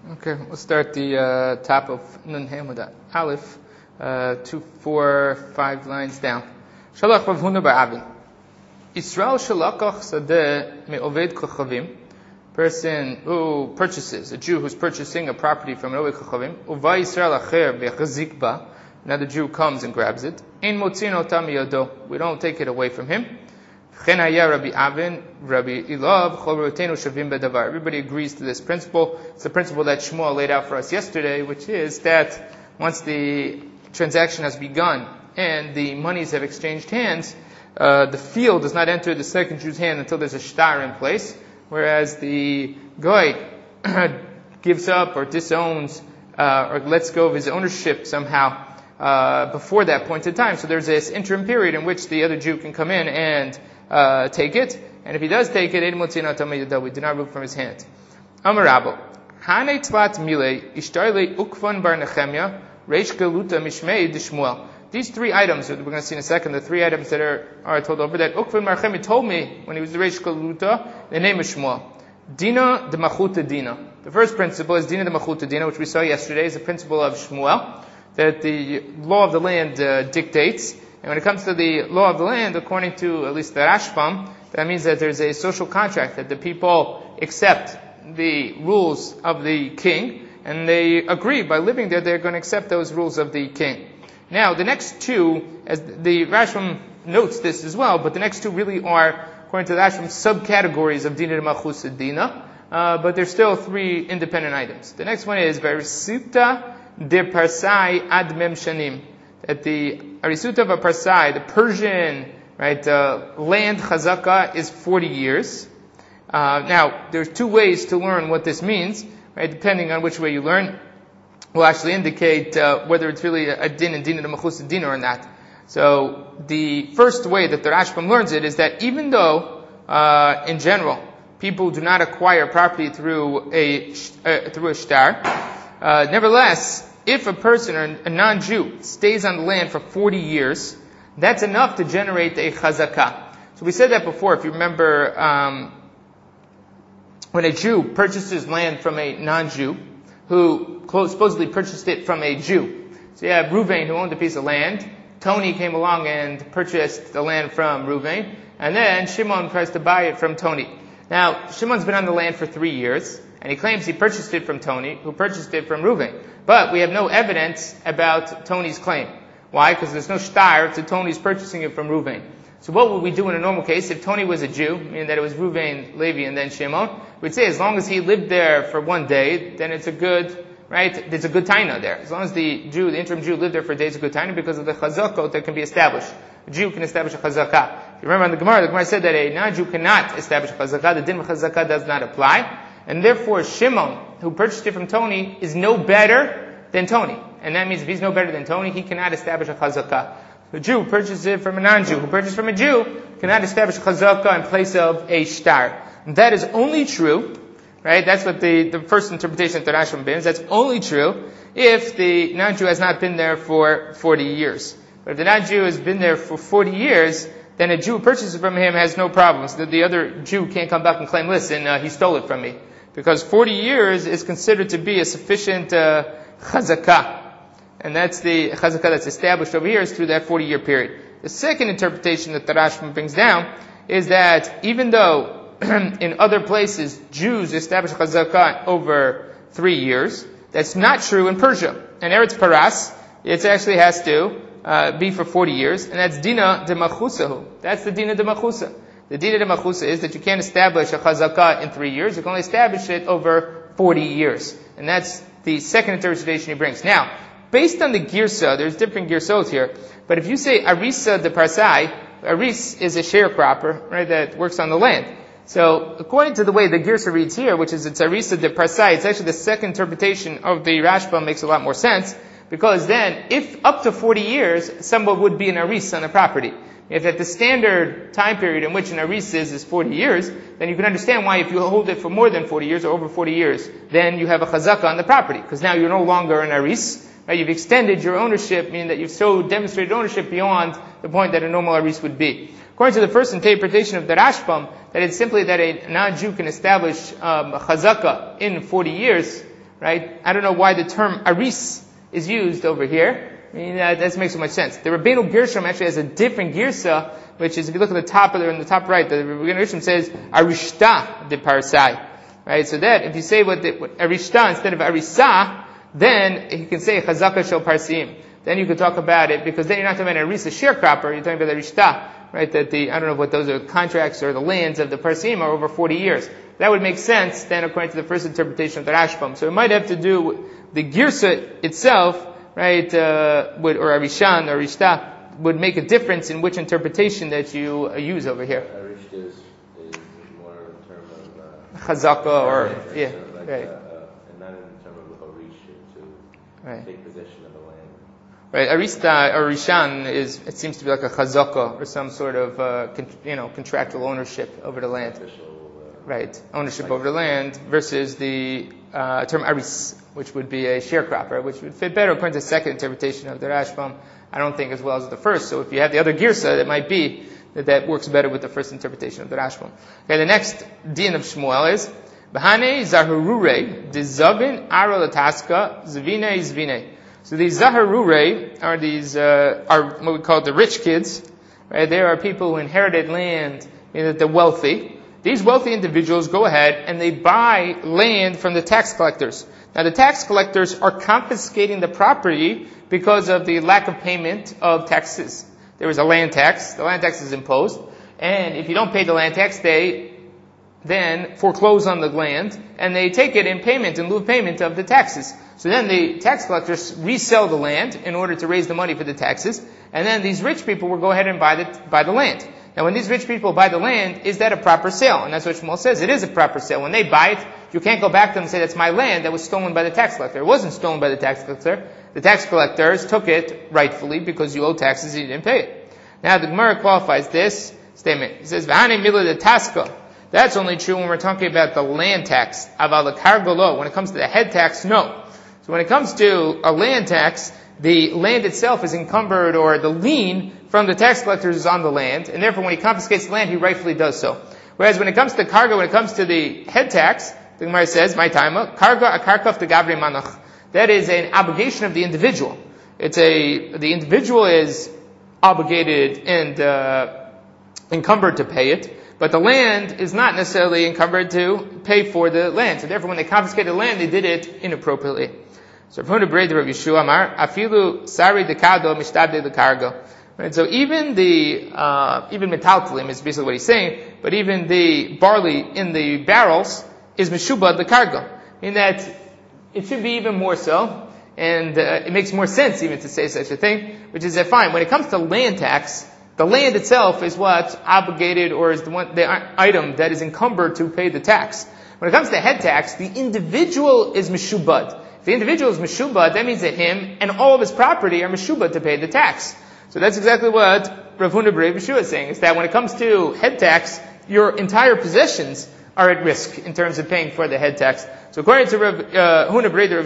Okay, we'll start the top of Nun Hamud Aleph, 2, 4, 5 lines down. Shalach Rav Huna bar Avin. Israel shalakach sadeh me'oved kochavim. Person who purchases, a Jew who's purchasing a property from an Oved Kochavim. Uva Yisrael acher ve'chazik ba. Another Jew comes and grabs it. Ein motzin otam miyado. We don't take it away from him. Everybody agrees to this principle. It's the principle that Shmuel laid out for us yesterday, which is that once the transaction has begun and the monies have exchanged hands, the field does not enter the second Jew's hand until there's a shtar in place, whereas the goy gives up or disowns or lets go of his ownership somehow before that point in time. So there's this interim period in which the other Jew can come in and take it, and if he does take it, we do not remove from his hand. Amar Rabbo, Hane tlat mile ishtarle ukvan bar Nechemia reish galuta mishmei d'Shmuel. These three items that we're going to see in a second, the three items that are told over, that Ukvan bar Nechemia told me when he was the reish galuta, the name of Shmuel. Dina de machuta dina. The first principle is Dina de machuta dina, which we saw yesterday, is the principle of Shmuel, that the law of the land dictates. And when it comes to the law of the land, according to at least the Rashbam, that means that there's a social contract, that the people accept the rules of the king, and they agree by living there, they're going to accept those rules of the king. Now, the next two, as the Rashbam notes this as well, but the next two really are, according to the Rashbam, subcategories of Dina de Machusa Dina, but there's still three independent items. The next one is Verisuta de Parsai ad Mem Shanim. That the Arisuta of a Parsai, the Persian, land chazaka is 40 years. Now, there's two ways to learn what this means, right? Depending on which way you learn, will actually indicate whether it's really a din and din of the mechus din or not. So, the first way that the Rashbam learns it is that even though, in general, people do not acquire property through a shtar, nevertheless, if a person or a non-Jew stays on the land for 40 years, that's enough to generate a chazakah. So we said that before. If you remember, when a Jew purchases land from a non-Jew, who supposedly purchased it from a Jew. So you have Ruvain, who owned a piece of land. Tony came along and purchased the land from Ruvain. And then Shimon tries to buy it from Tony. Now, Shimon's been on the land for 3 years, and he claims he purchased it from Tony, who purchased it from Ruvain. But we have no evidence about Tony's claim. Why? Because there's no shtar to Tony's purchasing it from Ruvain. So what would we do in a normal case if Tony was a Jew, meaning that it was Ruvain, Levi, and then Shimon? We'd say as long as he lived there for 1 day, then it's a good, right? There's a good taina there. As long as the interim Jew lived there for a day, it's a good taina because of the chazakot that can be established. A Jew can establish a chazakah. If you remember on the Gemara said that a non-Jew cannot establish a chazakah. The din of chazakah does not apply. And therefore, Shimon, who purchased it from Tony, is no better than Tony. And that means if he's no better than Tony, he cannot establish a chazakah. The Jew who purchased it from a non-Jew, who purchased from a Jew, cannot establish a chazakah in place of a shtar. And that is only true, right? That's what the first interpretation of the Rashbam is. That's only true if the non-Jew has not been there for 40 years. But if the non-Jew has been there for 40 years, then a Jew who purchases from him has no problems. The other Jew can't come back and claim, listen, he stole it from me. Because 40 years is considered to be a sufficient chazakah. And that's the chazakah that's established over here is through that 40-year period. The second interpretation that the Rashbam brings down is that even though in other places Jews establish chazakah over 3 years, that's not true in Persia. In Eretz Paras, it actually has to be for 40 years, and that's Dina de Machusahu. That's the Dina de Machusa. The Dina de Machusa is that you can't establish a chazakah in 3 years, you can only establish it over 40 years. And that's the second interpretation he brings. Now, based on the girsa, there's different girsot here, but if you say Arisa de Parsai, Aris is a sharecropper, right, that works on the land. So, according to the way the girsa reads here, which is it's Arisa de Parsai, it's actually the second interpretation of the Rashbam makes a lot more sense, because then, if up to 40 years, someone would be an Aris on a property. If at the standard time period in which an aris is 40 years, then you can understand why if you hold it for more than 40 years or over 40 years, then you have a chazakah on the property. Because now you're no longer an aris, right? You've extended your ownership, meaning that you've so demonstrated ownership beyond the point that a normal aris would be. According to the first interpretation of the Rashbam, that it's simply that a non-Jew can establish a chazakah in 40 years, right? I don't know why the term aris is used over here. I mean, that doesn't make so much sense. The Rabbeinu Gershom actually has a different girsa, which is, if you look at the top of in the top right, the Rabbeinu Gershom says arishta de parsai, right? So that if you say what arishta instead of arisa, then you can say chazaka shel parsim. Then you could talk about it, because then you're not talking about arisa sharecropper, you're talking about arishta, right? That I don't know what those are, contracts or the lands of the parsim are over 40 years. That would make sense then according to the first interpretation of the Rashbam. So it might have to do with the girsa itself, right, or Arishan or Arishta would make a difference in which interpretation that you use over here. Arishta is more in terms of Chazaka or right. And not in terms of Arisha to take possession of the land. Right, Arista or Rishan it seems to be like a chazaka or some sort of contractual ownership over the land. Right, ownership over the land versus the term aris, which would be a sharecropper, which would fit better according to the second interpretation of the Rashbam. I don't think as well as the first. So if you have the other girsa, it might be that works better with the first interpretation of the Rashbam. Okay, the next din of Shmuel is Bahane Zaharure Dizabin Arolataska Zvine Zvine. So these Zaharure are these are what we call the rich kids. Right? There are people who inherited land, meaning that they're wealthy. These wealthy individuals go ahead and they buy land from the tax collectors. Now the tax collectors are confiscating the property because of the lack of payment of taxes. There is a land tax. The land tax is imposed. And if you don't pay the land tax, they then foreclose on the land and they take it in payment, in lieu of payment of the taxes. So then the tax collectors resell the land in order to raise the money for the taxes. And then these rich people will go ahead and buy the land. Now when these rich people buy the land, is that a proper sale? And that's what Shmuel says. It is a proper sale. When they buy it, you can't go back to them and say, that's my land that was stolen by the tax collector. It wasn't stolen by the tax collector. The tax collectors took it rightfully because you owe taxes and you didn't pay it. Now the Gemara qualifies this statement. It says, V'hane mila de taska. That's only true when we're talking about the land tax. Aval the kargolo. When it comes to the head tax, no. So when it comes to a land tax, the land itself is encumbered, or the lien from the tax collectors is on the land, and therefore when he confiscates the land, he rightfully does so. Whereas when it comes to karga, when it comes to the head tax, the Gemara says, my taima, karga akarkaf de gavri manach. That is an obligation of the individual. The individual is obligated and encumbered to pay it, but the land is not necessarily encumbered to pay for the land. So therefore when they confiscated the land, they did it inappropriately. So from the Breda Rav Yeshua Amar, afilu sari dekado mishtabde dekargo. Right, so even metaltalim is basically what he's saying, but even the barley in the barrels is meshubad dekargo, in that it should be even more so, and it makes more sense even to say such a thing, which is that fine. When it comes to land tax, the land itself is what's obligated, or is the item that is encumbered to pay the tax. When it comes to head tax, the individual is meshubad. If the individual is meshubad, that means that him and all of his property are meshubad to pay the tax. So that's exactly what Rav Huna B'Rav Yeshua is saying, is that when it comes to head tax, your entire possessions are at risk in terms of paying for the head tax. So according to Rav Huna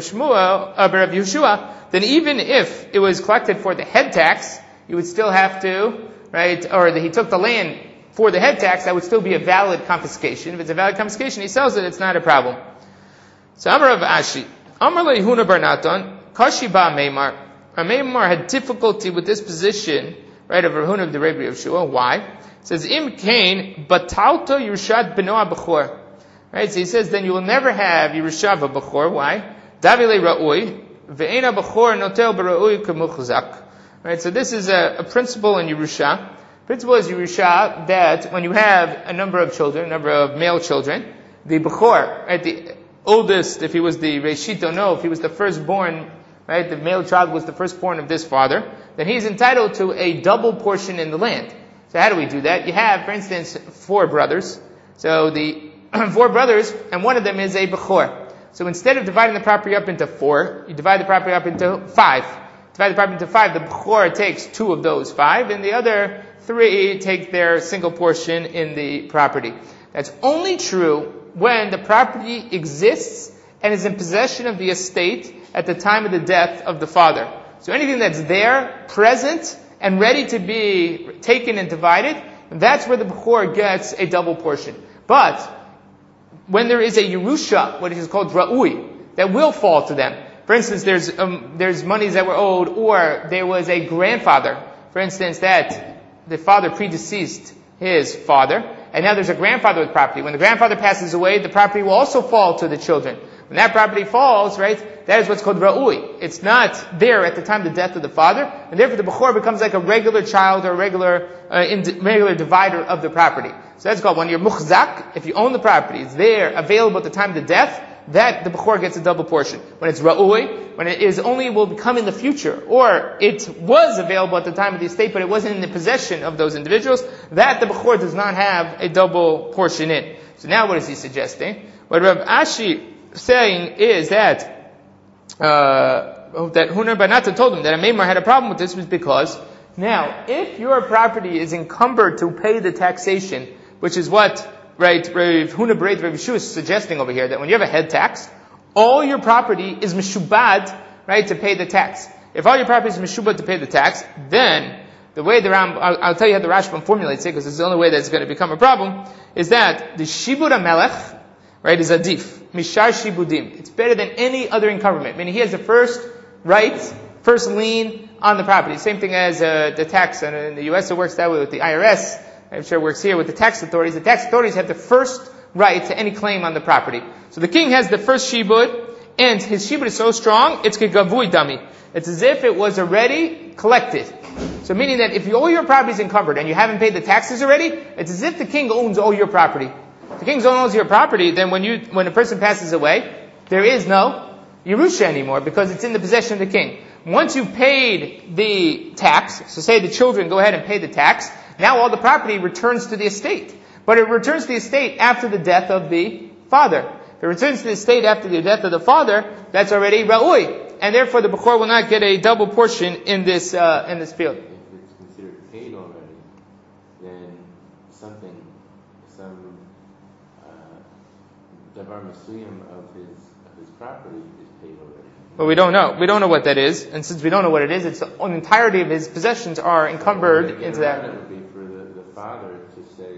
B'Rav Yeshua, then even if it was collected for the head tax, you would still have to, right, or he took the land for the head tax, that would still be a valid confiscation. If it's a valid confiscation, he sells it, it's not a problem. So Amar Rav Ashi, Amar Huna Bar Natan, Kashi Ba Meimar. Meimar had difficulty with this position, right, of Rav Huna B'Rav Yeshua. Why? It says, Im Kain, Batalto Yerushat Benoah B'chor. Right, so he says, then you will never have Yerusha B'chor. Why? Davile Ra'ui, Ve'ena B'chor Notel B'Ra'ui K'muchzak. Right, so this is a principle in Yerusha. Principle is Yerusha that when you have a number of children, a number of male children, the B'chor, right, the oldest, if he was the Reshito, no, if he was the firstborn, right, the male child was the firstborn of this father, then he's entitled to a double portion in the land. So how do we do that? You have, for instance, 4 brothers. So the 4 brothers, and one of them is a B'chor. So instead of dividing the property up into 4, you divide the property up into 5. Divide the property into 5, the B'chor takes 2 of those 5, and the other 3 take their single portion in the property. That's only true when the property exists and is in possession of the estate at the time of the death of the father. So anything that's there, present, and ready to be taken and divided, that's where the B'chor gets a double portion. But when there is a Yerusha, what is called Ra'ui, that will fall to them. For instance, there's monies that were owed, or there was a grandfather, for instance, that the father predeceased his father, and now there's a grandfather with property. When the grandfather passes away, the property will also fall to the children. When that property falls, right, that is what's called ra'ui. It's not there at the time of the death of the father, and therefore the Bechor becomes like a regular child or a regular divider of the property. So that's called, when you're mukhzak, if you own the property, it's there, available at the time of the death, that the Bechor gets a double portion. When it's ra'ui, when it is only will become in the future, or it was available at the time of the estate, but it wasn't in the possession of those individuals, that the Bechor does not have a double portion in. So now what is he suggesting? What Rav Ashi is saying is that Hunar Banata told him that a Meimar had a problem with this was because, now, if your property is encumbered to pay the taxation, which is what, right, Rav Huna Bereit Rav Yeshua is suggesting over here, that when you have a head tax, all your property is meshubad, right, to pay the tax. If all your property is meshubad to pay the tax, then the way the I'll tell you how the Rashbam formulates it, because it's the only way that's going to become a problem, is that the shibud HaMelech, right, is adif. Mishar shibudim. It's better than any other encumberment. Meaning he has the first right, first lien on the property. Same thing as the tax. And in the U.S. it works that way with the IRS. I'm sure it works here with the tax authorities. The tax authorities have the first right to any claim on the property. So the king has the first shibud, and his shibud is so strong, it's kegavui dami. It's as if it was already collected. So meaning that if all your property is encumbered and you haven't paid the taxes already, it's as if the king owns all your property. If the king owns your property, then when a person passes away, there is no Yerusha anymore, because it's in the possession of the king. Once you've paid the tax, so say the children go ahead and pay the tax, now all the property returns to the estate. But it returns to the estate after the death of the father. If it returns to the estate after the death of the father, that's already ra'ui. And therefore the Bechor will not get a double portion in this field. If it's considered paid already, then some davar mesuyim of his property is paid already. But we don't know. We don't know what that is. And since we don't know what it is, it's the entirety of his possessions are encumbered into that. It would be for the father to say,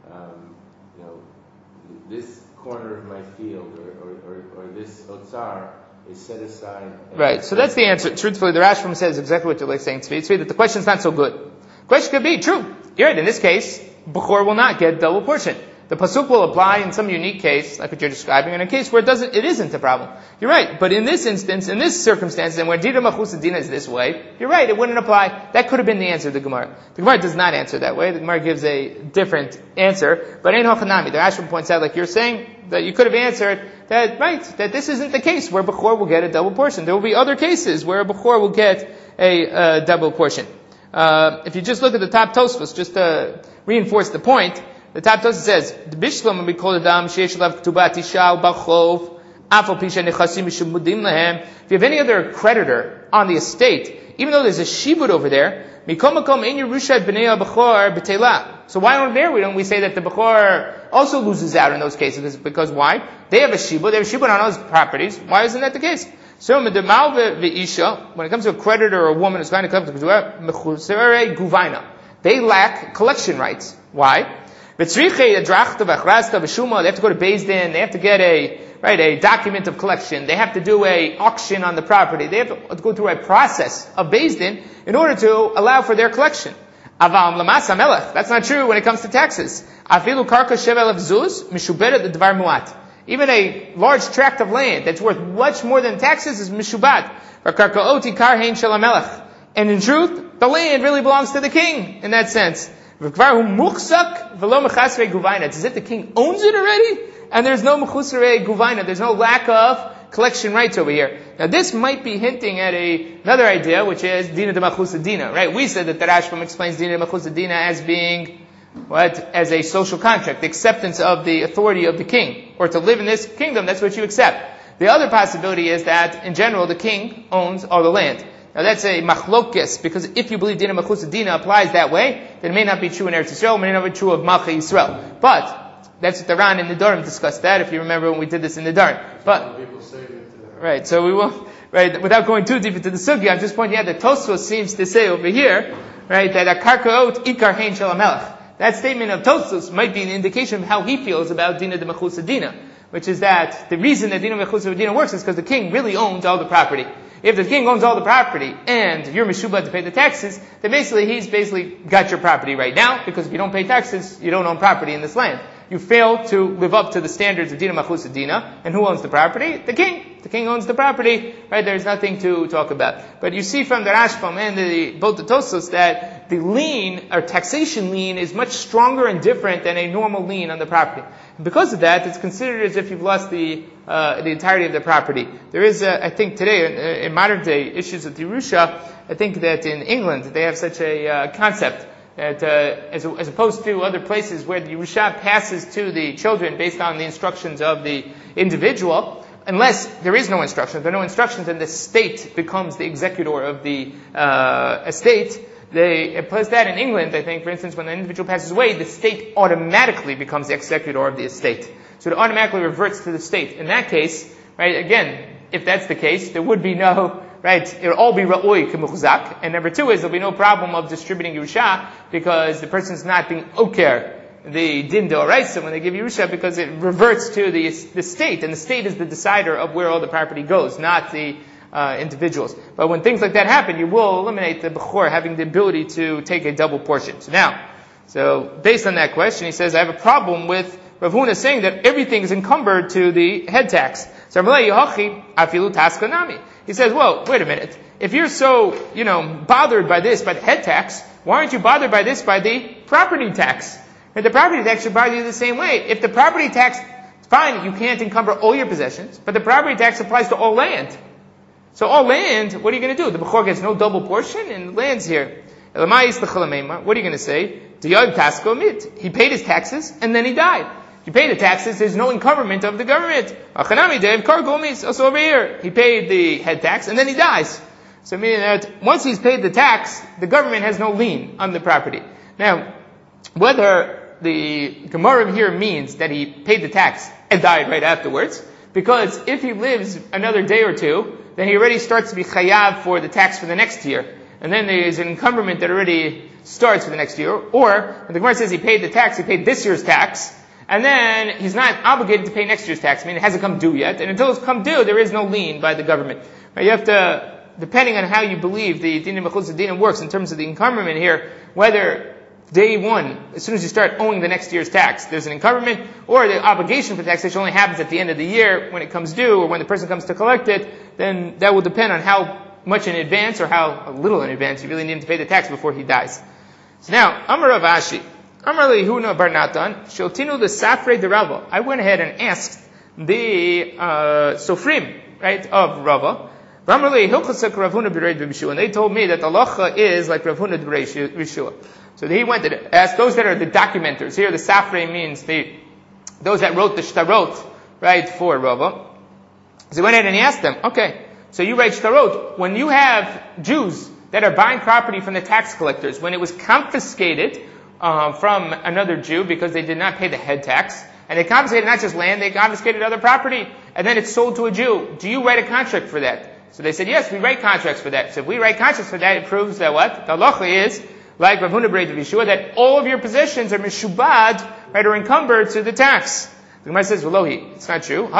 this corner of my field or this otzar is set aside. Right. So that's the answer. Truthfully, the Rashbam says exactly what you're saying, Tzvi, that the question's not so good. The question could be true. You're right. In this case, Bechor will not get double portion. The pasuk will apply in some unique case, like what you're describing, in a case where it isn't a problem. You're right, but in this instance, in this circumstance, and where Dina Machus Dina is this way, you're right, it wouldn't apply. That could have been the answer of the Gemara. The Gemara does not answer that way. The Gemara gives a different answer. But Ein Hochanami, the Rashbam points out, like you're saying, that you could have answered that, right, that this isn't the case where Bechor will get a double portion. There will be other cases where a Bechor will get a double portion. If you just look at the top Tosfos, just to reinforce the point, the top Tosfos says, "The Bishlam we call Adam sheish lav ktubat isha b'chov afal pisha nechasim mishubudim lahem." If you have any other creditor on the estate, even though there's a shibud over there, mikom makom ein yerusha b'nei bechor b'teila. So why don't we say that the Bechor also loses out in those cases? Because why? They have a shibud on those properties. Why isn't that the case? So, when it comes to a creditor or a woman who's going to come to mechusere guvaina, they lack collection rights. Why? They have to go to Beis Din. They have to get a document of collection. They have to do a auction on the property. They have to go through a process of Beis Din in order to allow for their collection. That's not true when it comes to taxes. Even a large tract of land that's worth much more than taxes is mishubat. And in truth, the land really belongs to the king in that sense. It's as if the king owns it already, and there's no mechusarei guvaina. There's no lack of collection rights over here. Now this might be hinting at another idea, which is dina de machusa dina, right? We said that the Rashbam explains dina de machusa dina as being as a social contract, the acceptance of the authority of the king, or to live in this kingdom, that's what you accept. The other possibility is that, in general, the king owns all the land. Now that's a machlokes, because if you believe Dina Machus Dina applies that way, then it may not be true in Eretz Yisrael, it may not be true of Malchei Yisrael. But, that's what the Ran in the Nedarim discussed that, if you remember when we did this in the Nedarim. But, right, so we will, right, without going too deep into the Sugi, I'm just pointing out that Tosfos seems to say over here, right, that a karkaot ikar hein shel hamelech. That statement of Tosfos might be an indication of how he feels about Dina de Machus Dina. which is that the reason that Dina Mechutz Dina works is because the king really owns all the property. If the king owns all the property and you're Meshubad to pay the taxes, then he's got your property right now, because if you don't pay taxes, you don't own property in this land. You fail to live up to the standards of Dina Machus Dina, and who owns the property? The king. The king owns the property, right? There's nothing to talk about. But you see from the Rashbam and both the Tosfos that the lien, or taxation lien, is much stronger and different than a normal lien on the property. And because of that, it's considered as if you've lost the entirety of the property. There is, I think today, in modern day issues with Yerusha, I think that in England they have such a concept that as opposed to other places where the Yerusha passes to the children based on the instructions of the individual, unless there is no instructions, there are no instructions, and the state becomes the executor of the estate. They place that in England, I think, for instance, when an individual passes away, the state automatically becomes the executor of the estate. So it automatically reverts to the state. In that case, right, again, if that's the case, there would be no, right, it will all be ra'oi k'muchzak. And number two is there'll be no problem of distributing Yerusha, because the person's not being oker, the din d'oraisa, when they give Yerusha, because it reverts to the state, and the state is the decider of where all the property goes, not the individuals. But when things like that happen, you will eliminate the bechor having the ability to take a double portion. So based on that question, he says, I have a problem with Rav Huna saying that everything is encumbered to the head tax. So he says, well, wait a minute. If you're so, bothered by this, by the head tax, why aren't you bothered by this, by the property tax? And the property tax should bother you the same way. If the property tax, fine, you can't encumber all your possessions, but the property tax applies to all land. So all land, what are you going to do? The Bechor gets no double portion, and land's here. What are you going to say? He paid his taxes, and then he died. If you pay the taxes, there's no encumberment of the government. Also over here, he paid the head tax, and then he dies. So meaning that once he's paid the tax, the government has no lien on the property. Now, whether the Gemara here means that he paid the tax and died right afterwards, because if he lives another day or two, then he already starts to be chayav for the tax for the next year. And then there's an encumberment that already starts for the next year. Or, when the Gemara says he paid the tax, he paid this year's tax, and then he's not obligated to pay next year's tax. I mean, it hasn't come due yet. And until it's come due, there is no lien by the government. Right? You have to, depending on how you believe the Dina Mechutz Dina works in terms of the encumberment here, whether day one, as soon as you start owing the next year's tax, there's an encumberment, or the obligation for taxation only happens at the end of the year when it comes due, or when the person comes to collect it, then that will depend on how much in advance or how little in advance you really need to pay the tax before he dies. So now, Amar Rav Ashi, Amar Lehuna Bar Natan, Shiltinu the Safrei de Rava. I went ahead and asked the Sofrim, right, of Rava. And they told me that the halacha is like Rav Huna D'Brei Yeshua. So he went to ask those that are the documenters. Here the Safrei means those that wrote the shtarot, right, for Rava. So he went ahead and he asked them, okay, so you write shtarot. When you have Jews that are buying property from the tax collectors, when it was confiscated from another Jew because they did not pay the head tax, and they confiscated not just land, they confiscated other property, and then it's sold to a Jew, do you write a contract for that? So they said, yes, we write contracts for that. So if we write contracts for that, it proves that what? The halacha is, like Rav Huna D'Brei Yeshua, that all of your possessions are meshubad, right, or encumbered to the tax. The Gemara says, Velohi, it's not true.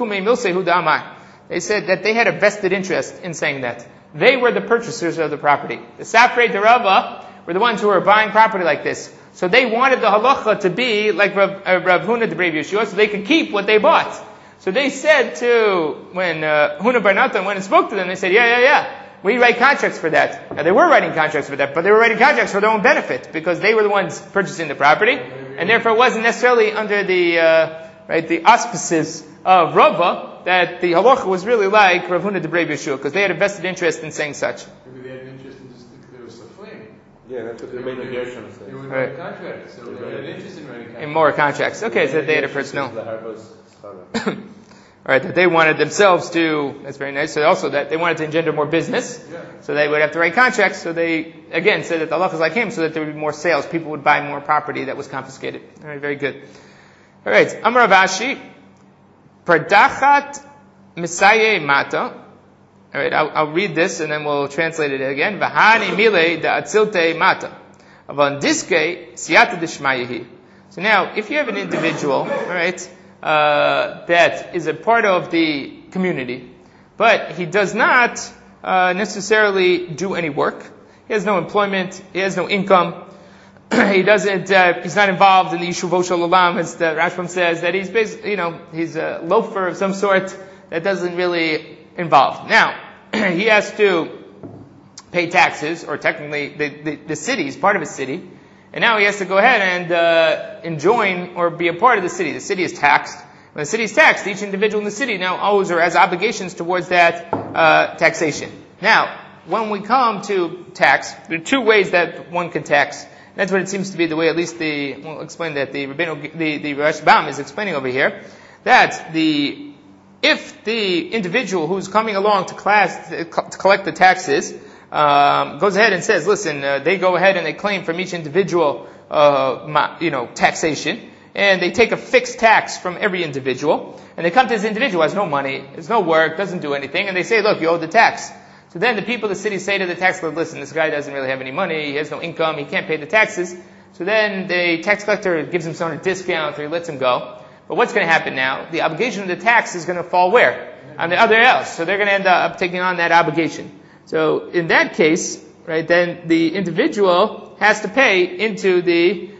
They said that they had a vested interest in saying that. They were the purchasers of the property. The Safrei de Rava were the ones who were buying property like this. So they wanted the halacha to be like Rav Huna D'Brei Yeshua, so they could keep what they bought. So they said when Huna Bar Natan went and spoke to them, they said, yeah, we write contracts for that. Now they were writing contracts for that, but they were writing contracts for their own benefit, because they were the ones purchasing the property, and therefore it wasn't necessarily under the auspices of Rava that the halacha was really like Rav Huna D'Brei Yeshua, because they had a vested interest in saying such. Maybe they had an interest in just there was a flame. Yeah, that's what the main Gershon says. They were writing contracts, so they had an interest in writing contracts. In more contracts. Okay, so they had a personal. Alright, that they wanted themselves to, that's very nice, so also that they wanted to engender more business, so they would have to write contracts, so they, again, said that the halacha is like him, so that there would be more sales, people would buy more property that was confiscated. Alright, very good. Alright, Amar Rav Ashi, Pradachat Misaye Mata. Alright, I'll read this and then we'll translate it again. Vahani Mile da Atzilte Mata. Avan Diske Siyata Dishmayehi. So now, if you have an individual, alright, that is a part of the community, but he does not necessarily do any work. He has no employment. He has no income. He doesn't. He's not involved in the Yeshuvot Shel Olam, as the Rashbam says. That he's basically, he's a loafer of some sort that doesn't really involve. Now, he has to pay taxes, or technically the city is part of a city, and now he has to go ahead and join or be a part of the city. The city is taxed. When the city is taxed, each individual in the city now owes or has obligations towards that taxation. Now, when we come to tax, there are two ways that one can tax. That's what it seems to be the way, at least we'll explain that the Rashbam is explaining over here, that if the individual who's coming along to class to collect the taxes goes ahead and says, listen, they go ahead and they claim from each individual, taxation, and they take a fixed tax from every individual, and they come to this individual, has no money, has no work, doesn't do anything, and they say, look, you owe the tax. So then the people of the city say to the tax collector, listen, this guy doesn't really have any money, he has no income, he can't pay the taxes. So then the tax collector gives him some discount, or he lets him go. But what's going to happen now? The obligation of the tax is going to fall where? On the other else. So they're going to end up taking on that obligation. So in that case, right, then the individual has to pay into the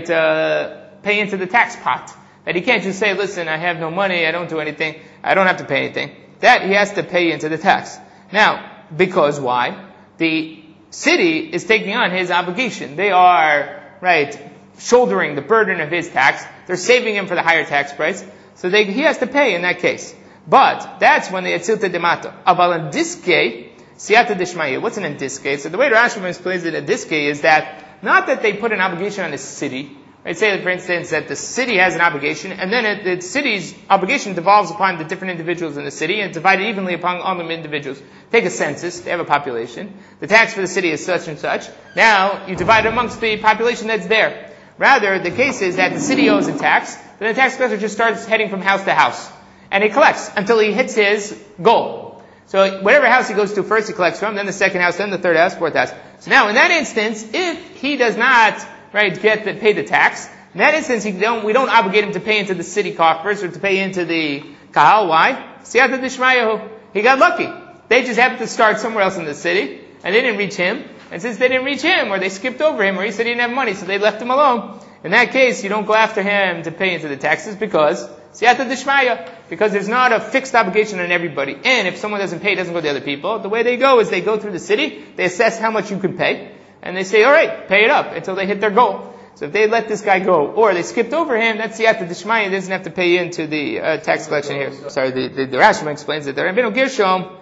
tax pot. That he can't just say, listen, I have no money, I don't do anything, I don't have to pay anything. That he has to pay into the tax. Now, because why? The city is taking on his obligation. They are, shouldering the burden of his tax. They're saving him for the higher tax price. So he has to pay in that case. But that's when the etzilta demato. Aval in diske, siyata dishmaya. What's an indiske? So the way the Rashbam explains it, in diske is that not that they put an obligation on the city. Right? Say, for instance, that the city has an obligation, and then the city's obligation devolves upon the different individuals in the city, and divided evenly upon all the individuals. Take a census, they have a population. The tax for the city is such and such. Now, you divide it amongst the population that's there. Rather, the case is that the city owes a tax, then the tax collector just starts heading from house to house. And he collects until he hits his goal. So whatever house he goes to first, he collects from, then the second house, then the third house, fourth house. So now, in that instance, if he does not pay the tax. In that instance, we don't obligate him to pay into the city coffers or to pay into the kahal. Why? Siyata dishmayahu. He got lucky. They just happened to start somewhere else in the city, and they didn't reach him. And since they didn't reach him, or they skipped over him, or he said he didn't have money, so they left him alone. In that case, you don't go after him to pay into the taxes because siyata dishmaya, because there's not a fixed obligation on everybody. And if someone doesn't pay, it doesn't go to the other people. The way they go is they go through the city, they assess how much you can pay, and they say, all right, pay it up until they hit their goal. So if they let this guy go, or they skipped over him, that's siyata dishmaya, he doesn't have to pay into the tax collection here. Sorry, the Rashbam explains it. The Rabbeinu Gershom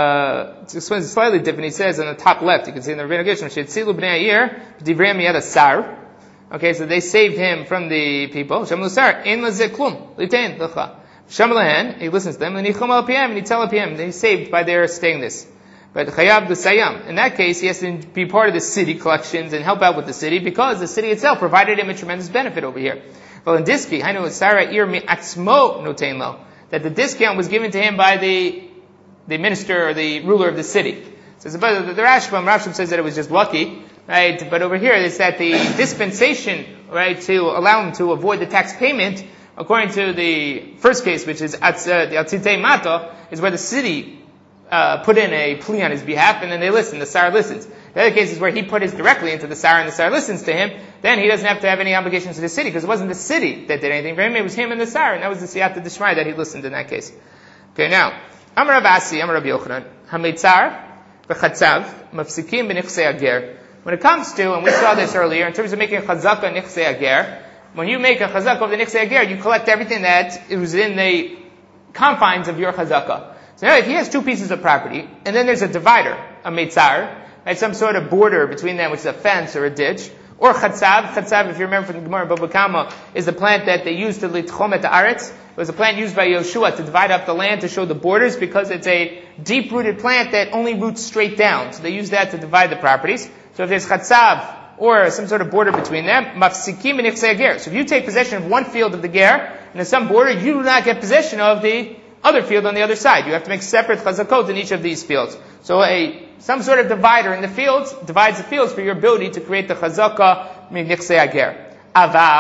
explains it slightly different. He says on the top left, you can see in the Rabbeinu Gershom, Shetzilu b'nei ha'ir, b'divrei miyad hasar. Okay, so they saved him from the people. Shem l'sar, ein l'zeh klum, l'itein l'cha. Shem lehen, he listens to them, and yichom al piyam, and he tell piyam, he's saved by their staying this. But chayav d'sayam, in that case, he has to be part of the city collections and help out with the city because the city itself provided him a tremendous benefit over here. Well, in diski, hainu l'sara ir mi'atzmo notein lo, that the discount was given to him by the minister or the ruler of the city. So the Rashbam says that it was just lucky, right? But over here it's that the dispensation, right, to allow him to avoid the tax payment, according to the first case, which is the Atzitei Mato, is where the city put in a plea on his behalf, and then they listen. The Sar listens. The other case is where he put his directly into the Sar, and the Sar listens to him. Then he doesn't have to have any obligations to the city, because it wasn't the city that did anything for him. It was him and the Sar, and that was the Siyata Dishmai that he listened in that case. Okay, now, Amar Rav Asi, Amar Rabbi Yochanan, Hametzar v'chatzav mafsikim b'nichsei ager. When it comes to, and we saw this earlier, in terms of making chazaka nichsei ager, when you make a chazaka of the nichsei ager, you collect everything that was in the confines of your chazaka. So now if he has two pieces of property, and then there's a divider, a metzar, right, some sort of border between them, which is a fence or a ditch, or chatzav. Chatzav, if you remember from the Gemara in Bava Kama, is the plant that they used to litchom et haaretz. It was a plant used by Yoshua to divide up the land to show the borders because it's a deep-rooted plant that only roots straight down. So they use that to divide the properties. So if there's chatzav or some sort of border between them, mafsikim b'nichsei ger. So if you take possession of one field of the ger and there's some border, you do not get possession of the other field on the other side. You have to make separate chazakot in each of these fields. So some sort of divider in the fields divides the fields for your ability to create the chazaka min nichsei ager. Aval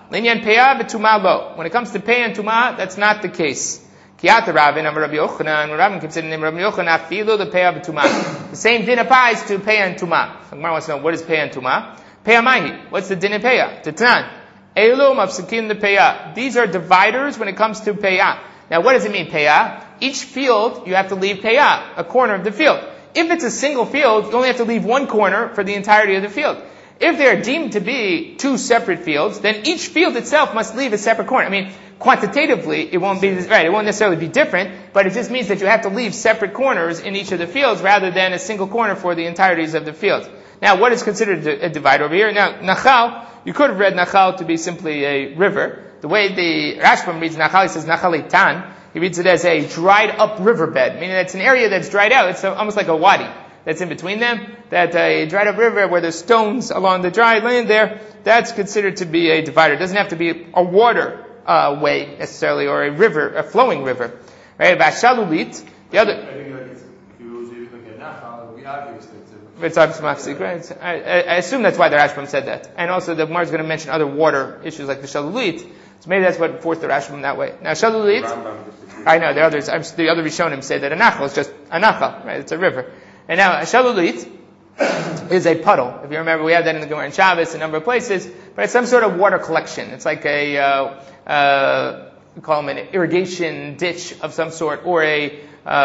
Linyan peah v'tumah lo. When it comes to pei and tumah, that's not the case. Kiyat Ravin Amar Rabbi Yochanan. Ravin keeps saying Rabbi Yochanan afilu the pei v'tumah. The same din applies to pei and tumah. The Gemara wants to know what is pei and tumah. Pei mahi. What's the din of pei? Tetanan. Elu mafsikin the pei. These are dividers when it comes to pei. Now, what does it mean pei? Each field you have to leave pei, a corner of the field. If it's a single field, you only have to leave one corner for the entirety of the field. If they are deemed to be two separate fields, then each field itself must leave a separate corner. I mean, quantitatively, it won't be right. It won't necessarily be different, but it just means that you have to leave separate corners in each of the fields rather than a single corner for the entireties of the field. Now, what is considered a divider over here? Now, Nachal, you could have read Nachal to be simply a river. The way the Rashbam reads Nachal, he says Nachalitan. He reads it as a dried up riverbed, meaning it's an area that's dried out. It's almost like a wadi that's in between them. That a dried up river where there's stones along the dry land there, that's considered to be a divider. It doesn't have to be a water way necessarily, or a river, a flowing river. Right? Vashalulit, the other. I think like if you look at Nachal, it would be obvious that it's obviously mafsik, right? I assume that's why the Rashbam said that. And also the Gemara is going to mention other water issues like the shalulit. So maybe that's what forced the Rashbam that way. Now shalulit, I know the others. The other Rishonim say that a nachal is just a nachal, right? It's a river. And now a shalulit is a puddle. If you remember, we have that in the Gemara in Shabbos, a number of places. But it's some sort of water collection. It's like a we call them an irrigation ditch of some sort, or a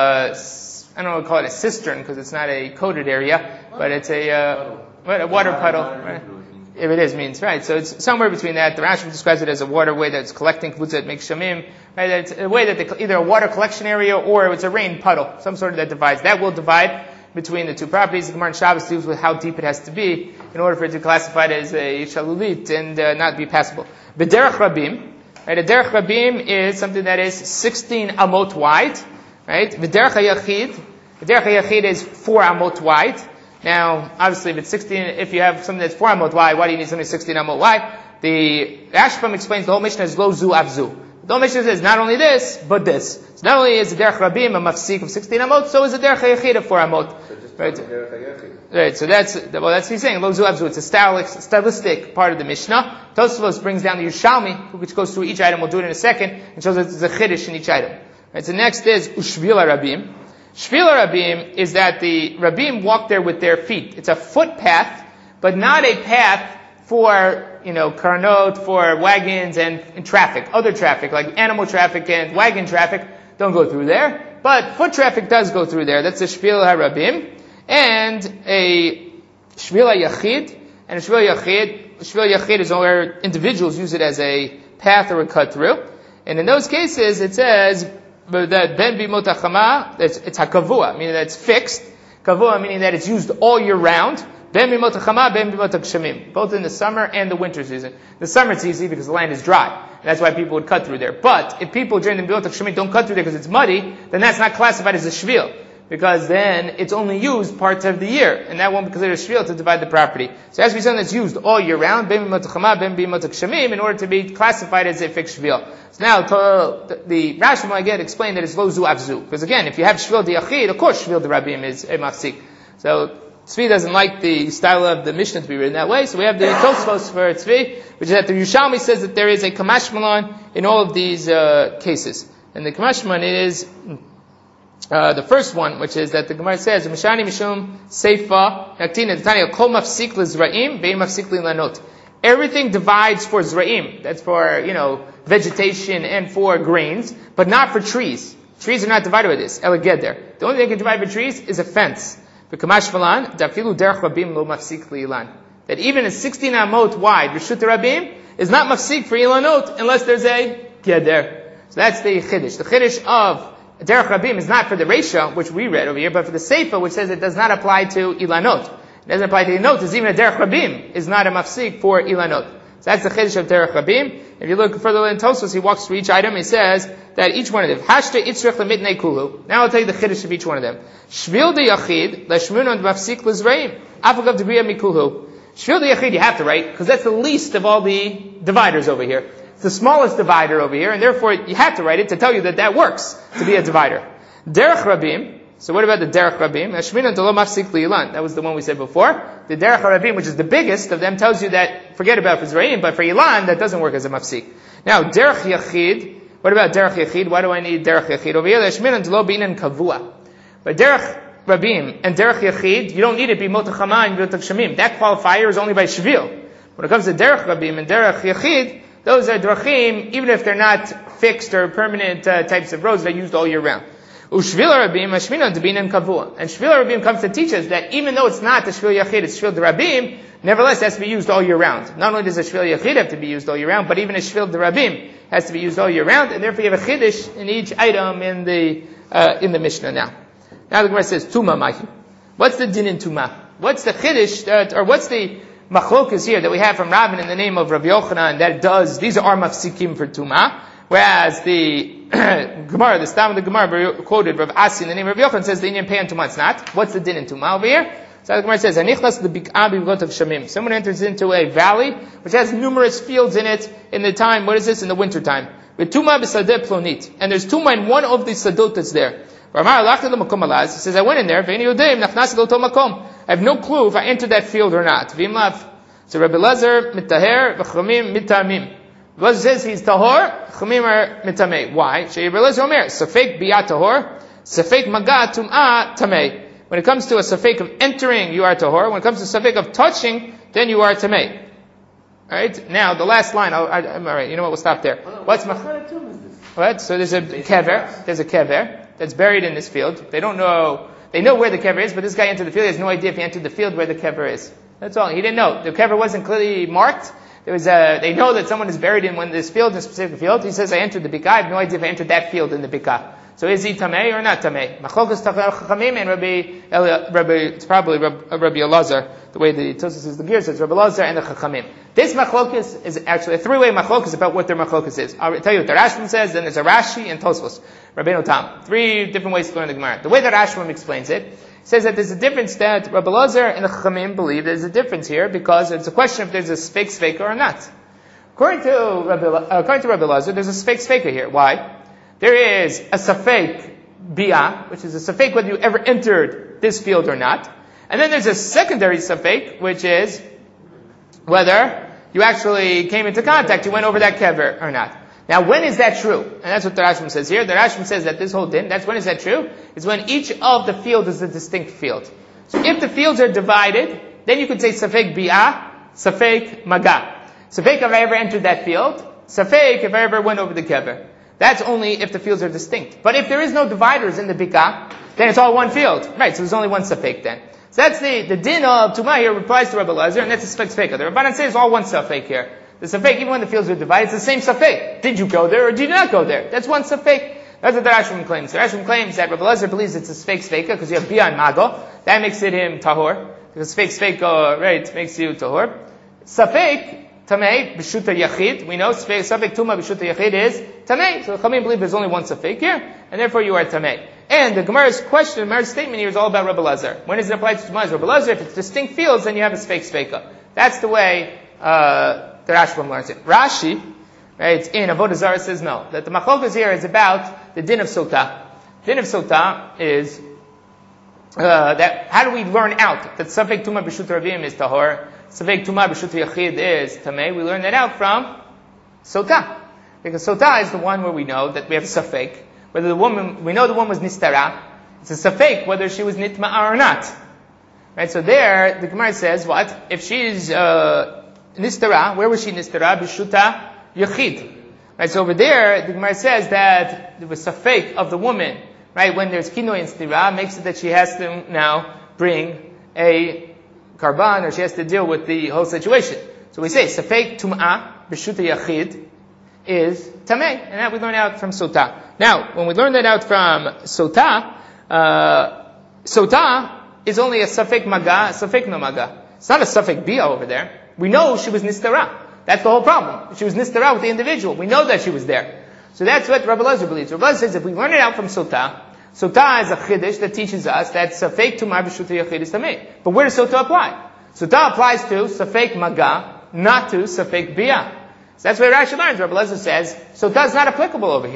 I don't know what to call it, a cistern, because it's not a coated area, but it's a water puddle. Right? If it is, means, right. So it's somewhere between that. The Rashbam describes it as a waterway that's collecting klutza, it makes shamim. Right? It's a way that either a water collection area or it's a rain puddle, some sort of that divides. That will divide between the two properties. The Gemara in Shabbos deals with how deep it has to be in order for it to classify it as a shalulit and not be passable. B'derech rabim, right? A derech rabim is something that is 16 amot wide, right? V'derech hayachid, the derech hayachid is 4 amot wide. Now, obviously, if it's 16, if you have something that's 4 amot wide, why do you need something 16 amot wide? The Rashbam explains the whole Mishnah is lo zu avzu. The whole Mishnah says not only this, but this. So not only is the derech rabim a mafsik of 16 amot, so is the derech hayachid of 4 amot. Right. So that's he's saying lo zu avzu. It's a stylistic part of the Mishnah. Tosfos brings down the Yerushalmi, which goes through each item. We'll do it in a second, and shows that there's a chiddush in each item. Right. So next is ushvila rabim. Shvila rabim is that the rabim walk there with their feet. It's a footpath, but not a path for, karnot, for wagons and traffic. Other traffic, like animal traffic and wagon traffic, don't go through there. But foot traffic does go through there. That's a shvila harabim. And a shvila yachid. And a shvila yachid is where individuals use it as a path or a cut through. And in those cases, it says, but that ben bimot hachama, it's hakavua, meaning that it's fixed. Kavua, meaning that it's used all year round. Ben bimot hachama, ben bimot hakshamim, both in the summer and the winter season. The summer it's easy because the land is dry, and that's why people would cut through there. But if people during the bimot hakshamim don't cut through there because it's muddy, then that's not classified as a shvil, because then it's only used parts of the year, and that won't be considered a shvil to divide the property. So it has to be something that's used all year round, ben bimot hachama, ben bimot hakshamim, in order to be classified as a fixed shvil. So now, the Rashbam again explained that it's lo zu avzu. Because again, if you have shvil diachid, of course shvil rabim is a mafsik. So, Tzvi doesn't like the style of the Mishnah to be written that way. So we have the Tosfos for Tzvi, which is that the Yerushalmi says that there is a kamashmalan in all of these cases. And the kamashmalan is the first one, which is that the Gemara says, Mishani mishum seifa naktina tanya kol mafsik lizraim bein mafsik lilanot. Everything divides for zraim. That's for, vegetation and for grains, but not for trees. Trees are not divided by this. Elegeder. The only thing that can divide by trees is a fence. That even a 16 amot wide Reshut Rabim is not mafsik for ilanot unless there's a geder. So that's the chiddush. The chiddush of derech rabim is not for the reisha, which we read over here, but for the seifa, which says it does not apply to ilanot. It doesn't apply to ilanot. It's even a derech rabim is not a mafsik for ilanot. So that's the chiddush of derech rabim. If you look further in Tosfos, he walks through each item. He says that each one of them, hashta itzrich lemitnei kulu. Now I'll tell you the chiddush of each one of them. Shvil de yachid leshmunot mafsik lizreim afagav degriya mikulu. Shvil de yachid you have to write because that's the least of all the dividers over here. It's the smallest divider over here, and therefore you have to write it to tell you that that works to be a divider. Derech rabim So what about the Derech Rabim? Hashmina Delo Mafsik Li'ilan. That was the one we said before. The Derech Rabim, which is the biggest of them, tells you that, forget about for Zerayim, but for Ilan, that doesn't work as a Mafsik. Now, Derech Yachid, what about Derech Yachid? Why do I need Derech Yachid? Over here, Hashmina Delo Binan Kavua. But Derech Rabim and Derech Yachid, you don't need it b'mot hachama and b'mot shamim. That qualifier is only by shvil. When it comes to Derech Rabim and Derech Yachid, those are drachim, even if they're not fixed or permanent types of roads, they're used all year round. Ushvil Rabim, Hashmina D'binan Kavua. And Shvil Rabim comes to teach us that even though it's not the Shvil Yachid, it's Shvil Rabim, nevertheless it has to be used all year round. Not only does a Shvil Yachid have to be used all year round, but even a Shvil Rabim has to be used all year round, and therefore you have a Chiddush in each item in the Mishnah now. Now the Gemara says, Tuma Mahi. What's the din in Tuma? What's the Chiddush, or what's the machlokas here that we have from Rabbin in the name of Rabbi Yochanan that does, these are mafsikim for Tuma, whereas the Gemara, the Stam of the Gemara quoted Rav Asi in the name of Rabbi Yochanan says the Indian pay on Tuma, it's not. What's the din in Tuma over here? So the Gemara says, Anichlas the bik'ah b'vot of Shamim. Someone enters into a valley which has numerous fields in it in the time, what is this, in the winter time. With Tuma b'sadeh plonit. And there's Tuma in one of the sadot that's there. He says, I went in there, I have no clue if I entered that field or not. So Rabbi Lazar, mitaher, v'chumim, mitamim. Lazar says he's tahor, chumim are mitameh. Why? Rabbi Lazar omer, safek biyah tahor, safek maga tum'ah tameh. When it comes to a safek of entering, you are tahor. When it comes to safek of touching, then you are tameh. Alright? Now, the last line, alright, you know what, we'll stop there. What kind of tomb is this? What? So there's a kever that's buried in this field. They know where the kever is, but this guy entered the field, he has no idea if he entered the field where the kever is. That's all. He didn't know. The kever wasn't clearly marked. They know that someone is buried in one of this field, in a specific field. He says, I entered the bikah. I have no idea if I entered that field in the bikah. So is he tamei or not tamei? Machlokas Chachamim and it's probably Rabbi Elazar, the way the Tosfos is the gear says, Rabbi Elazar and the Chachamim. This machlokas is actually a three-way machlokas about what their machlokas is. I'll tell you what the Rashbam says, then there's a Rashi and Tosfos. Rabbeinu Tam. Three different ways to learn the Gemara. The way that Rashbam explains it, says that there's a difference that Rabbi Elazar and the Chachamim believe there's a difference here because it's a question if there's a sfeik sfeika or not. According to Rabbi Elazar, there's a sfeik sfeika here. Why? There is a safek biyah, which is a safek whether you ever entered this field or not. And then there's a secondary safek, which is whether you actually came into contact, you went over that kever or not. Now, when is that true? And that's what the Rashbam says here. The Rashbam says that this whole din, that's when is that true? It's when each of the field is a distinct field. So if the fields are divided, then you could say safek biyah, safek maga. Safek if I ever entered that field, safek if I ever went over the kever. That's only if the fields are distinct. But if there is no dividers in the bikah, then it's all one field. Right, so there's only one safek then. So that's the din of Tumah here applies to Rabbi Elazar, and that's a safek safek. The Rabbanan says it's all one safek here. The safek, even when the fields are divided, it's the same safek. Did you go there or did you not go there? That's one safek. That's what the Rashbam claims. The Rashbam claims that Rabbi Elazar believes it's a safek safeka because you have biyah and mago. That makes it him tahor. Because safek safeka, right, makes you tahor. Safek, tamei, b'shuta yachid. We know safek tuma b'shuta yachid is tamei. So the Chamim believe there's only one safek here, and therefore you are tamei. And the Gemara's question, the Gemara's statement here is all about Rabbi Elazar. When does it apply to Tumah? Rabbi Elazar, if it's distinct fields, then you have a safek safeka. That's the way the Rashbam learns it. Rashi, right, in Avodah Zarah says no. That the machlokas here is about the din of sotah. Din of sotah is that how do we learn out that safek tuma b'shut ravim is tahor, safek tuma b'shut yachid is tamei? We learn that out from sotah, because sotah is the one where we know that we have a safek whether the woman, we know the woman was nistara. It's a safek whether she was nitma'a or not. Right? So there, the Gemara says what if she's nistara? Where was she nistara? B'shuta yachid. Right, so over there, the Gemara says that there was safek of the woman, right, when there's kinoi and stira, makes it that she has to now bring a karban, or she has to deal with the whole situation. So we say, safek tum'ah, b'shuta yachid, is tameh, and that we learn out from sotah. Now, when we learn that out from sotah, sotah is only a safek maga, safek no maga. It's not a safek bia over there. We know she was nistara. That's the whole problem. She was nistara with the individual. We know that she was there. So that's what Rabbi Elazar believes. Rabbi Elazar says if we learn it out from sotah, sotah is a chiddush that teaches us that safek tumah b'shuta yachid is tameh. But where does sotah apply? Sotah applies to safek maga, not to safek bia. So that's where Rashi learns. Rabbi Elazar says sotah is not applicable over here.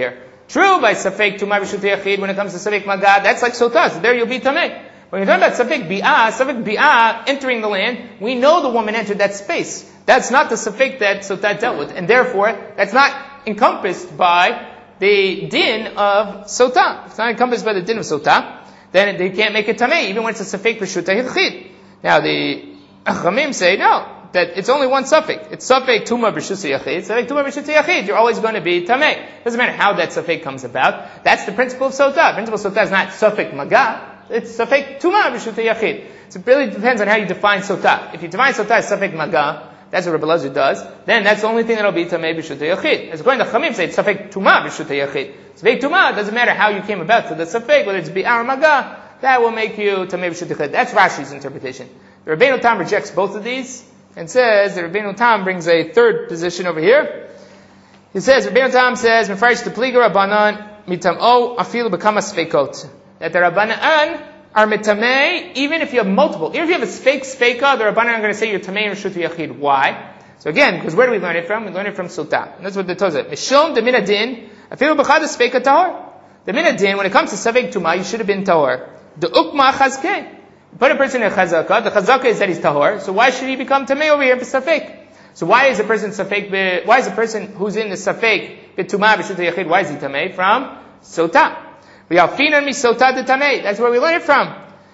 True, by Safek Tumah B'Shut Yachid, when it comes to Safek Magad, that's like Sotah, so there you'll be Tameh. When you're talking about Safek Bi'ah entering the land, we know the woman entered that space. That's not the Safek that Sotah dealt with, and therefore, that's not encompassed by the din of Sotah. If it's not encompassed by the din of Sotah, then they can't make it Tameh, even when it's a Safek B'Shut Yachid. Now the Chamim say, no, that it's only one suffix. It's Safek Tumah B'Shut Yachid. Safek Tumah B'Shut Yachid. You're always going to be Tameh. Doesn't matter how that suffix comes about. That's the principle of Sotah. The principle of Sotah is not Safek Magah. It's Safek Tumah B'Shut Yachid. So it really depends on how you define Sotah. If you define Sotah as Safek Magah, that's what Rabbi Elazar does, then that's the only thing that'll be Tameh B'Shut Yachid. As according to Chamim, say it's Safek Tumah B'Shut Yachid. Safek Tumah, doesn't matter how you came about to the Safek, whether it's Bi'ah or Magah, that will make you Tameh B'Shut Yachid. That's Rashi's interpretation. The Rabbeinu Tam rejects both of these, and says that Rabbeinu Tam brings a third position over here. He says, Rabbeinu Tam says, Mefarish the Pliga Rabbanan mitam'o afilu bekama sfeikot. That the Rabbanan are mitamei, even if you have multiple. Even if you have a sfeika, the Rabbanan are going to say you're tamei Reshut Yachid. Why? So again, because where do we learn it from? We learn it from Sotah. And that's what the Torah says. Mishom de minadin afilu bechad sfeika tahor. The minadin, when it comes to Safek Tumah, you should have been tahor. The ukma chazkei. Put a person in chazakah. The chazakah is that he's tahor. So why should he become tamei over here for Safek? So why is a person Safek? Why is a person who's in the Safek Tumah B'Shut Yachid? Why is he tamei? From Sotah. V'yalfinan mi Sotah de tamei. That's where we learn it from.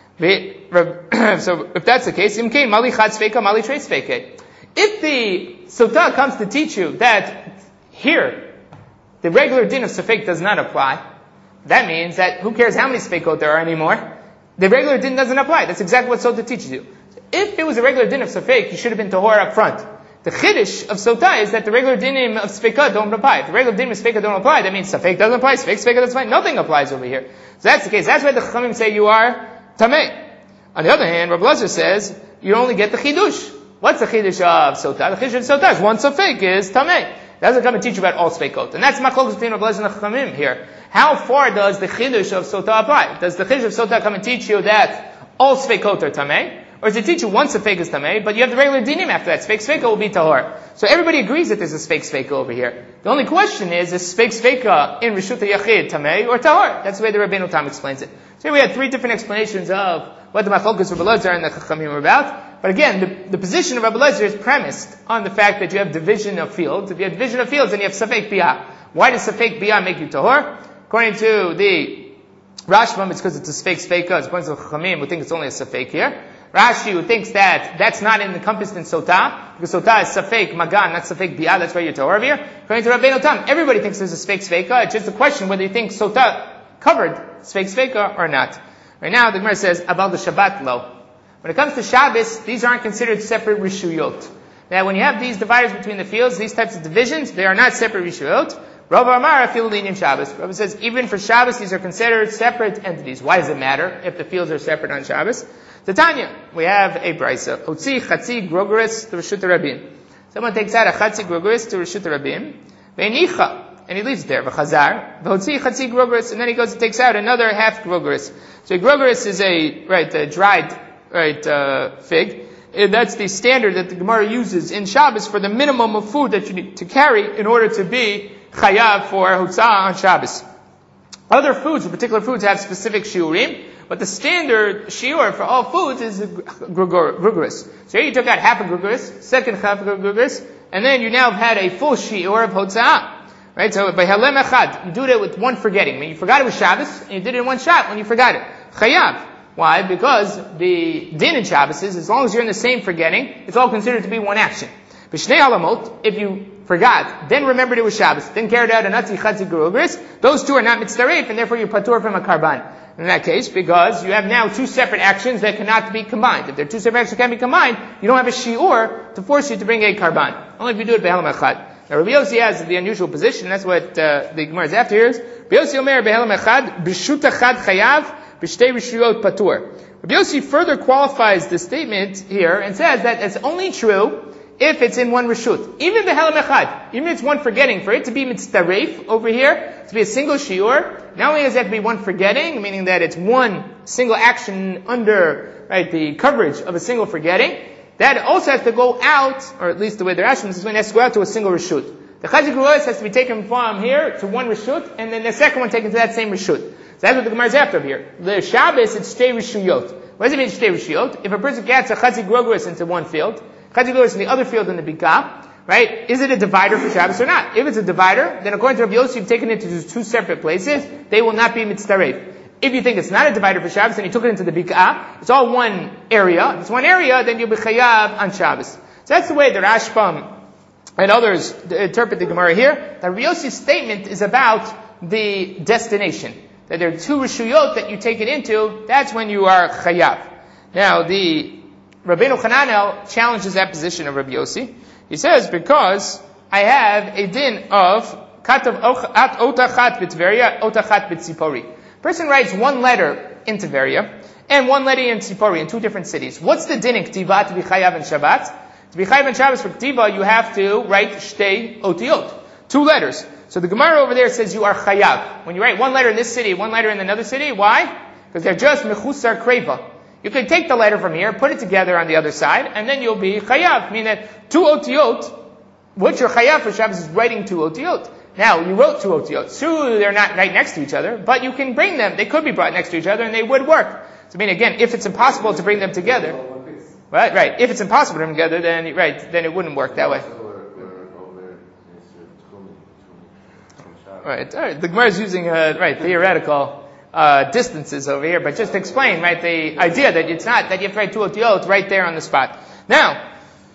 So if that's the case, imkein mali chad sfeika mali trei sfeika. If the Sotah comes to teach you that here the regular din of Safek does not apply, that means that who cares how many sfeikot there are anymore? The regular din doesn't apply. That's exactly what Sotah teaches you. If it was a regular din of Safek, you should have been tahor up front. The chiddush of Sotah is that the regular dinim of Sfeika don't apply. If the regular dinim of Sfeika don't apply, that means Safek doesn't apply, Sfeika doesn't apply, nothing applies over here. So that's the case. That's why the Chachamim say you are Tameh. On the other hand, Rabbi Elazar says, you only get the chidush. What's the chidush of Sotah? The chidush of Sotah is one Safek is Tameh. It doesn't come and teach you about all Sfeikot. And that's Machlokes between Rabbi Elazar and the Chachamim here. How far does the chidush of Sotah apply? Does the chidush of Sotah come and teach you that all Sfeikot are Tameh? Or does it teach you one Safek is Tameh, but you have the regular dinim after that? Sfeika will be Tahor. So everybody agrees that there's a Sfeika over here. The only question is Sfeika in Reshut Yachid Tameh or Tahor? That's the way the Rabbeinu Tam explains it. So here we had three different explanations of what the Machlokes of Rabbi Elazar and the Chachamim are about. But again, the position of Rabbi Elazar is premised on the fact that you have division of fields. If you have division of fields, then you have Safek Bi'ah. Why does Safek Bi'ah make you Tahor? According to the Rashbam, it's because it's a Sfeika. According to the Chachamim, we think it's only a Safek here. Rashi, who thinks that that's not encompassed in Sotah, because Sotah is Safek Magan, not Safek Bi'ah, that's why you're Tahor over here. According to Rabbeinu Tam, everybody thinks there's a Sfeik Sfeika. It's just a question whether you think Sotah covered Sfeik Sfeika or not. Right now, the Gemara says, about the Shabbat lo. When it comes to Shabbos, these aren't considered separate Rishuyot. Now, when you have these dividers between the fields, these types of divisions, they are not separate Rishuyot. Rabbi Amar fil dinim Shabbos. Rabbi says, even for Shabbos, these are considered separate entities. Why does it matter if the fields are separate on Shabbos? Tanya, we have a brisa. Hotzi chatzi grogeres to Reshut Rabim. Someone takes out a chatzi grogeres to Reshut Rabim. Ve'nicha, and he leaves it there. V'chazar. V'hotzi chatzi grogeres, and then he goes and takes out another half grogeres. So a grogeres is a dried fig. And that's the standard that the Gemara uses in Shabbos for the minimum of food that you need to carry in order to be chayav for hotzah on Shabbos. Other foods, particular foods, have specific shiurim. But the standard shiur for all foods is grugeris. So here you took out half a grugeris, second half a grugeris, and then you now have had a full shiur of hotzah. Right? So by halem echad, you do it with one forgetting. I mean, you forgot it was Shabbos, and you did it in one shot when you forgot it. Chayav. Why? Because the din in Shabbos is, as long as you're in the same forgetting, it's all considered to be one action. B'shnei halamot, if you forgot, then remembered it was Shabbos, then carried out a natzi chatzi grugeris, those two are not mitzdaref, and therefore you're patur from a karban. In that case, because you have now two separate actions that cannot be combined. If there are two separate actions that can be combined, you don't have a shi'ur to force you to bring a karban. Only if you do it be'elam echad. Now Rabbi Yossi has the unusual position, that's what the Gemara is after here. Rabbi Yossi omer be'elam echad, b'shut echad chayav, b'shtei rishuyot patur. Rabbi Yossi further qualifies the statement here and says that it's only true if it's in one reshut. Even be'elam echad, even if it's one forgetting, for it to be mitzdaref over here, to be a single shi'ur, not only does it have to be one forgetting, meaning that it's one single action under the coverage of a single forgetting, that also has to go out, or at least the way they're asking this is when it has to go out to a single reshut. The Chatzi Gruas has to be taken from here to one Rishut, and then the second one taken to that same Rishut. So that's what the Gemara is after here. The Shabbos, it's Shtei Rishuyot. What does it mean, Shtei Rishuyot? If a person gets a Chatzi Gruas into one field, Chatzi Gruas in the other field in the Bikah, right? Is it a divider for Shabbos or not? If it's a divider, then according to Rabbi Yossi, you've taken it to two separate places. They will not be mitzaref. If you think it's not a divider for Shabbos, and you took it into the Bik'ah, it's all one area. If it's one area, then you'll be chayav on Shabbos. So that's the way the Rashbam and others interpret the Gemara here. That Rabbi Yossi's statement is about the destination. That there are two Rishuyot that you take it into, that's when you are chayav. Now, the Rabbeinu Hananel challenges that position of Rabbi Yossi. He says, because I have a din of katav at otachat b'Tveria, otachat b'Tzipori. Person writes one letter in Tveria and one letter in Tzipori in two different cities. What's the din in Ktiva to be chayav and Shabbat? To be chayav and Shabbos for Ktiva, you have to write shtei otiyot, two letters. So the Gemara over there says you are chayav. When you write one letter in this city, one letter in another city, why? Because they're just mechusar kreva. You could take the letter from here, put it together on the other side, and then you'll be chayav. Meaning that two otiyot, what you're chayav for Shabbos is writing two otiyot. Now, you wrote two otiyot. True, they're not right next to each other, but you can bring them. They could be brought next to each other, and they would work. So, I mean, again, if it's impossible to bring them together, right. If it's impossible to bring them together, then it wouldn't work that way. Right. The Gemara is using theoretical distances over here, but just to explain, right, the idea that it's not that you have to write two otiyot right there on the spot. Now.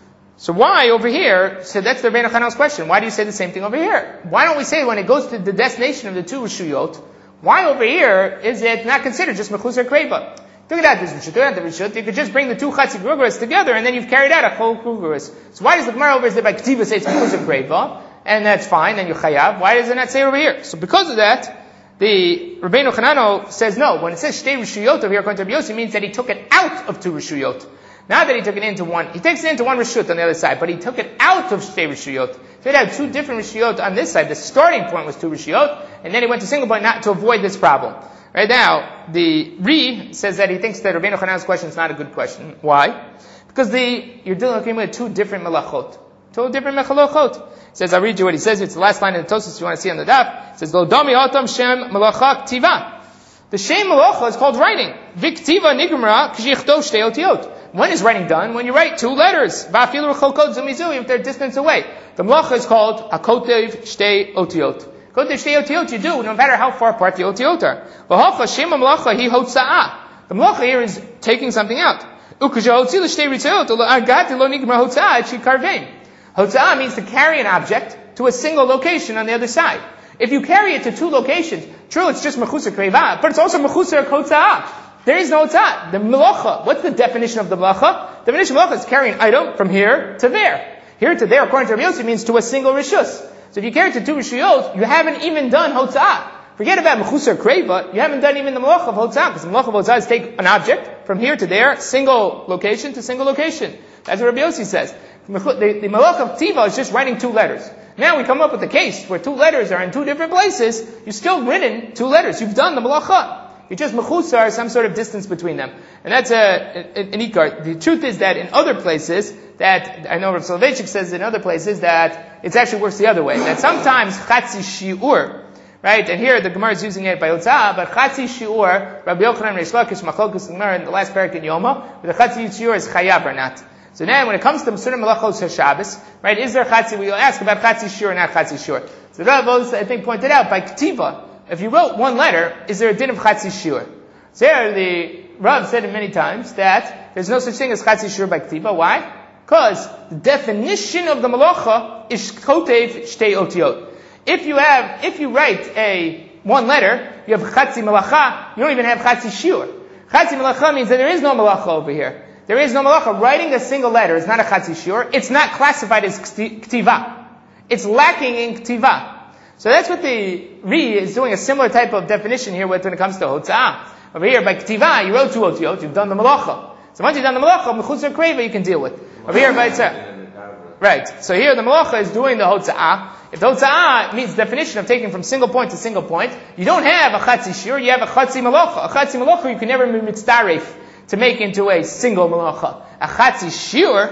So why over here? So that's the Rabbeinu Hananel's question. Why do you say the same thing over here? Why don't we say when it goes to the destination of the two Rishuyot, why over here is it not considered just Mechusar Kreva? Look at that, you could just bring the two Chatzi Grugas together and then you've carried out a whole Grugas. So why does the Gemara over there by Ktiva say it's Mechusar Kreva? And that's fine, then you chayav. Why does it not say over here? So because of that, the Rabbeinu Hananel says no. When it says Shtei Rishuyot over here, according to Rabbi Yossi, it means that he took it out of two Rishuyot. Not that he took it into one, he takes it into one Rishut on the other side, but he took it out of Shtei Rishuyot. So he had two different Rishuyot on this side. The starting point was two Rishuyot, and then he went to single point not to avoid this problem. Right now, the Ri says that he thinks that Rabbeinu Hananel's question is not a good question. Why? Because you're dealing with two different melachot. Two different melachot. He says, I'll read you what he says. It's the last line in the Tosfos you want to see on the daf. It says, Lo dami atam shem melacha ktiva. The shem melacha is called writing. Viktiva nigmara k'shichto shtei otiyot. When is writing done? When you write two letters. Va'afilu r'cholkot zumizu, if they're distance away. The melacha is called hakotev shtei otiyot. Kotev shtei otiyot you do, no matter how far apart the otiyot are. V'hocha shem melacha hi hotza'ah. The melacha here is taking something out. Uk'ja hotzi l'shtei ritzayot, agati lo nigmar hotza'ah etchi karvein. Hotza'ah means to carry an object to a single location on the other side. If you carry it to two locations, true, it's just mechusar kreva, but it's also mechusar hotza'ah. There is no hotza'ah. The melacha, what's the definition of the melacha? The definition of melacha is carrying an item from here to there. Here to there, according to Rabbi Yossi, means to a single rishus. So if you carry it to two rishuyot, you haven't even done hotza'ah. Forget about mechusar kreva, you haven't done even the melacha of hotza'ah, because the melacha of hotza'ah is take an object from here to there, single location to single location. That's what Rabbi Yossi says. The melacha of tiva is just writing two letters. Now we come up with a case where two letters are in two different places, you've still written two letters. You've done the melacha. You just mechusar some sort of distance between them. And that's an ikar. The truth is that in other places, that, I know Rav Soloveitchik says in other places that it actually works the other way. That sometimes chatzi shi'ur, right? And here the Gemara is using it by hotza'ah, but chatzi shi'ur, Rabbi Yochanan Reish Lakish, Machlokes Gemara in the last parak in Yoma, the chatzi shi'ur is chayav or not. So then when it comes to Masurim Melachos HaShabbos, right, is there chatzi? We'll ask about chatzi shi'ur or not chatzi shi'ur. So Rav Oz, I think, pointed out by Ktiva, if you wrote one letter, is there a din of chatzi shiur? So here the Rav said it many times that there's no such thing as chatzi shiur by ktiva. Why? Because the definition of the malacha is kotev shtei otiyot. If you write one letter, you have chatzi malacha, you don't even have chatzi shiur. Chatzi malacha means that there is no malacha over here. There is no malacha. Writing a single letter is not a chatzi shiur. It's not classified as ktiva. It's lacking in ktiva. So that's what the Ri is doing, a similar type of definition here when it comes to hotza'ah. Over here, by ktiva, you wrote two otiyot, you've done the malacha. So once you've done the malacha, mechusar kreva you can deal with. Over here, by tzah. Right. So here the malacha is doing the hotza'ah. If the hotza'ah means the definition of taking from single point to single point, you don't have a chatzi shiur, you have a chatzi malacha. A chatzi malacha you can never be mitzdaref to make into a single malacha. A chatzi shiur,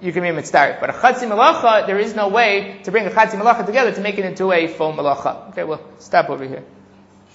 you can be mitzdarif. But a chatzi malacha, there is no way to bring a chatzi malacha together to make it into a full malacha. Okay, we'll stop over here.